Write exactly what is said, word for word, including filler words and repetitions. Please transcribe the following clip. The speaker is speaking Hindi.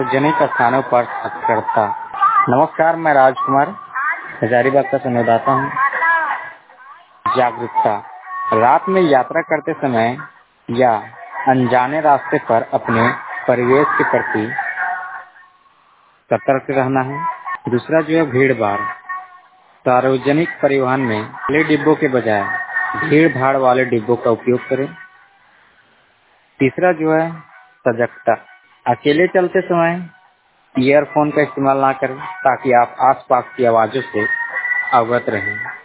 सार्वजनिक स्थानों पर सतर्कता। नमस्कार, मैं राजकुमार हजारीबाग का संवाददाता हूँ। जागरूकता। रात में यात्रा करते समय या अनजाने रास्ते पर अपने परिवेश के प्रति सतर्क रहना है। दूसरा जो है भीड़ भाड़। सार्वजनिक परिवहन में खुले डिब्बों के बजाय भीड़ भाड़ वाले डिब्बों का उपयोग करें। तीसरा जो है सजगता। अकेले चलते समय ईयरफोन का इस्तेमाल ना करें ताकि आप आसपास की आवाजों से अवगत रहें।